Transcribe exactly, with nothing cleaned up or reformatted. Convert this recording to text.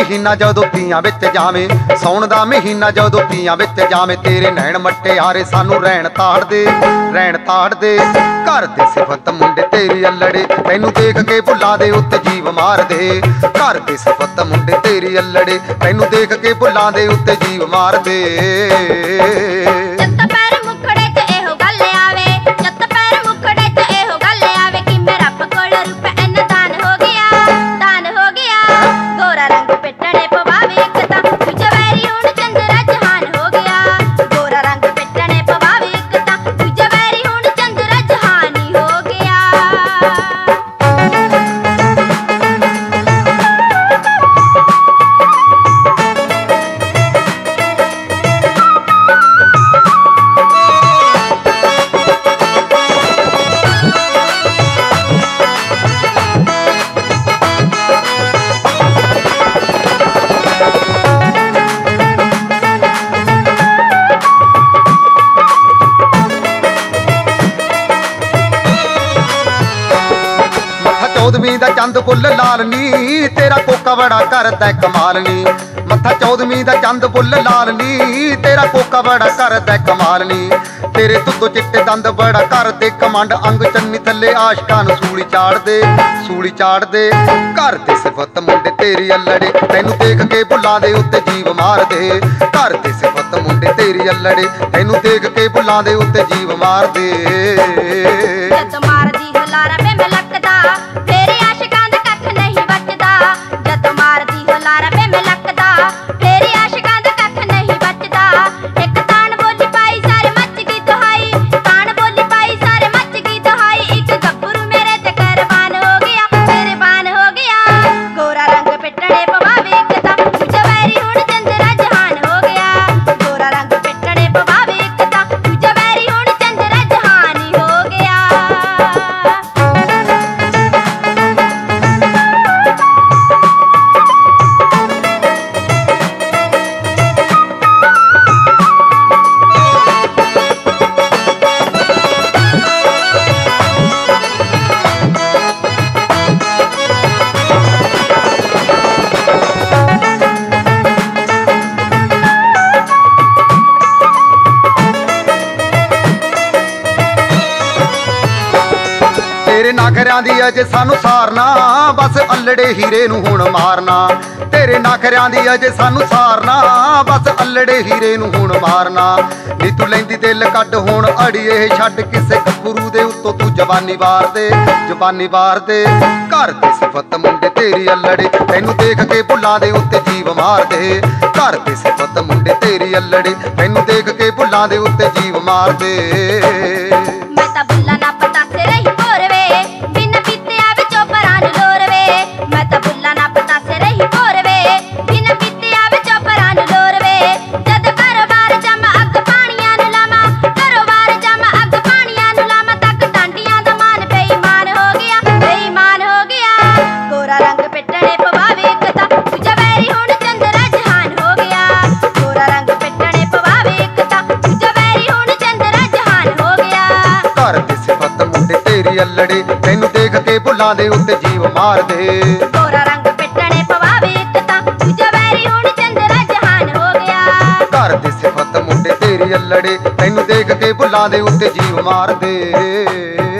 ਮਹੀਨਾ ਜਦੋਂ ਤੀਆਂ ਵਿੱਚ ਜਾਵੇਂ, ਸੌਣ ਦਾ ਮਹੀਨਾ ਜਦੋਂ ਤੀਆਂ ਵਿੱਚ ਜਾਵੇਂ, ਤੇਰੇ ਨੈਣ ਮੱਟਿਆਰੇ ਸਾਨੂੰ ਰਹਿਣ ਤਾੜਦੇ ਰਹਿਣ ਤਾੜਦੇ। ਘਰ ਦੇ ਸਿਫਤ ਮੁੰਡੇ ਤੇਰੀ ਅਲੜੇ, ਤੈਨੂੰ ਦੇਖ ਕੇ ਭੁੱਲਾਂ ਦੇ ਉੱਤੇ ਜੀਵ ਮਾਰਦੇ। ਘਰ ਦੇ ਸਿਫਤ ਮੁੰਡੇ ਤੇਰੀ ਅਲੜੇ, ਤੈਨੂੰ ਦੇਖ ਕੇ ਭੁੱਲਾਂ ਦੇ ਉੱਤੇ ਜੀਵ ਮਾਰਦੇ। ਚੌਦਵੀਂ ਦਾ ਚੰਦ ਫੁੱਲ ਲਾਲ ਨੀ, ਤੇਰਾ ਕੋਕਾ ਬੜਾ ਕਰਦਾ ਕਮਾਲ ਨੀ। ਮੱਥਾ ਚੌਦਵੀਂ ਦਾ ਚੰਦ ਫੁੱਲ ਲਾਲ ਨੀ, ਤੇਰਾ ਕੋਕਾ ਬੜਾ ਕਰਦਾ ਕਮਾਲ ਨੀ। ਤੇਰੇ ਦੁੱਧੋ ਚਿੱਟੇ ਦੰਦ ਬੜਾ ਕਰਦੇ ਕਮੰਡ, ਅੰਗ ਚੰਨੀ ਥੱਲੇ ਆਸ਼ਕਾਂ ਨੂੰ ਸੂਲੀ ਚਾੜਦੇ ਸੂਲੀ ਚਾੜਦੇ। ਘਰ ਦੇ ਸਿਫਤ ਮੁੰਡੇ ਤੇਰੀ ਅਲੜੇ, ਤੈਨੂੰ ਦੇਖ ਕੇ ਭੁੱਲਾਂ ਦੇ ਉੱਤੇ ਜੀਵ ਮਾਰਦੇ। ਘਰ ਦੇ ਸਿਫਤ ਮੁੰਡੇ ਤੇਰੀ ਅਲੜੇ, ਤੈਨੂੰ ਦੇਖ ਕੇ ਭੁੱਲਾਂ ਦੇ ਉੱਤੇ ਜੀਵ ਮਾਰਦੇ। ਜਦ ਮਾਰਦੀ ਹੁਲਾਰਾ ਵੇ ਮੈਂ ਲੱਕਦਾ, ਤੇਰੇ ਆਸ਼ਿਕਾਂ ਦਾ ਕੱਖ ਨਹੀਂ ਬਚਦਾ। ਜਦ ਮਾਰਦੀ ਹੁਲਾਰਾ ਵੇ ਮੈਂ ਲੱਕਦਾ, ਤੇਰੇ ਆਸ਼ਿਕਾਂ ਦਾ ਕੱਖ ਨਹੀਂ ਬਚਦਾ। ਇੱਕ ਤਾਣ ਬੋਲੀ ਪਾਈ ਸਾਰੇ ਮੱਚ ਗਈ ਦੁਹਾਈ, ਤਾਣ ਬੋਲੀ ਪਾਈ ਸਾਰੇ ਮੱਚ ਗਈ ਦੁਹਾਈ। ਇੱਕ ਗੱਭਰੂ ਮੇਰੇ ਤੇ ਕੁਰਬਾਨ ਹੋ ਗਿਆ, ਕੁਰਬਾਨ ਹੋ ਗਿਆ। ਗੋਰਾ ਰੰਗ ਪਿੱਟਣੇ ਪਵਾਵੇ ਇੱਕ ਤਾਂ, ਦੂਜਾ ਵੈਰੀ ਹੁਣ ਚੰਦਰਾ ਜਹਾਨ ਹੋ ਗਿਆ। ਗੋਰਾ ਰੰਗ ਪਿੱਟਣੇ ਪਵਾਵੇ ਇੱਕ ਤਾਂ, ਦੂਜਾ ਵੈਰੀ ਹੁਣ ਚੰਦਰਾ ਜਹਾਨ ਹੀ ਹੋ ਗਿਆ। ਤੇਰੇ ਨਖਰਿਆਂ ਦੀ ਅਜੇ ਸਾਨੂੰ ਸਾਰਨਾ, ਬਸ ਅਲੜੇ ਹੀਰੇ ਨੂੰ ਹੁਣ ਮਾਰਨਾ। ਤੇਰੇ ਨਖਰਿਆਂ ਦੀ ਅਜੇ ਸਾਨੂੰ ਸਾਰਨਾ, ਬਸ ਅਲੜੇ ਹੀਰੇ ਨੂੰ ਹੁਣ ਮਾਰਨਾ। ਨੀ ਤੂੰ ਲੈਂਦੀ ਦਿਲ ਕੱਢ ਹੁਣ ਅੜੀਏ, ਛੱਡ ਕਿਸੇ ਗੱਭਰੂ ਦੇ ਉੱਤੋਂ ਤੂੰ ਜਵਾਨੀ ਵਾਰ ਦੇ ਜਵਾਨੀ ਵਾਰ ਦੇ। ਘਰ ਦੇ ਸਿਫਤ ਮੁੰਡੇ ਤੇਰੀ ਅਲੜੇ, ਤੈਨੂੰ ਦੇਖ ਕੇ ਭੁੱਲਾਂ ਦੇ ਉੱਤੇ ਜੀਵ ਮਾਰਦੇ। ਘਰ ਦੇ ਸਿਫਤ ਮੁੰਡੇ ਤੇਰੀ ਅਲੜੇ, ਤੈਨੂੰ ਦੇਖ ਕੇ ਭੁੱਲਾਂ ਦੇ ਉੱਤੇ ਜੀਵ ਮਾਰਦੇ। ਮੈਂ ਤਾਂ ਬੁੱਲਾ ਨਾ ਪਤਾਸੇ ਰਹੀ ਭੋਰਵੇ, ਬਿਨ ਪੀਤਿਆ ਵਿੱਚੋਂ ਪਰਾਂ ਨੂੰ ਲੋਰਵੇ। ਮੈਂ ਤਾਂ ਬੁੱਲਾ ਨਾ ਪਤਾਸੇ ਰਹੀ ਭੋਰਵੇ, ਬਿਨ ਪੀਤਿਆ ਵਿੱਚੋਂ ਪਰਾਂ ਨੂੰ ਲੋਰਵੇ। ਜਦ ਘਰ-ਬਾਰ ਜਮ ਅੱਗ ਪਾਣੀਆਂ ਨੂੰ ਲਾਵਾਂ, ਘਰੋਂ-ਬਾਰ ਜਮ ਅੱਗ ਪਾਣੀਆਂ ਨੂੰ ਲਾਵਾਂ। ਤੱਕ ਟਾਂਡੀਆਂ ਦਾ ਮਾਨ ਬੇਈਮਾਨ ਹੋ ਗਿਆ, ਬੇਈਮਾਨ ਹੋ ਗਿਆ। ਗੋਰਾ ਰੰਗ ਪਿੱਟਣੇ ਪਵਾਵੇ ਇੱਕ ਤਾਂ, ਦੂਜਾ ਵੈਰੀ ਹੁਣ ਚੰਦਰਾ ਜਹਾਨ ਹੋ ਗਿਆ। ਗੋਰਾ ਰੰਗ ਪਿੱਟਣੇ ਪਵਾਵੇ ਇੱਕ ਤਾਂ, ਦੂਜਾ ਵੈਰੀ ਹੁਣ ਚੰਦਰਾ ਜਹਾਨ ਹੋ ਗਿਆ। ਘਰ ਦੇ ਸਿਫਤ ਮੁੰਡੇ ਤੇਰੀ ਅਲੜੇ, ਤੈਨੂੰ ਦੇਖ ਕੇ ਭੁੱਲਾਂ ਦੇ ਉੱਤੇ ਜੀਵ ਮਾਰਦੇ। ਗੋਰਾ ਰੰਗ ਪਿੱਟਣੇ ਪਵਾਵੇ ਇੱਕ ਤਾਂ, ਦੂਜਾ ਵੈਰੀ ਹੁਣ ਚੰਦਰਾ ਜਹਾਨ ਹੋ ਗਿਆ। ਘਰ ਦੇ ਸਿਫਤ ਮੁੰਡੇ ਤੇਰੀ ਅਲੜੇ, ਤੈਨੂੰ ਦੇਖ ਕੇ ਭੁੱਲਾਂ ਦੇ ਉੱਤੇ ਜੀਵ ਮਾਰਦੇ।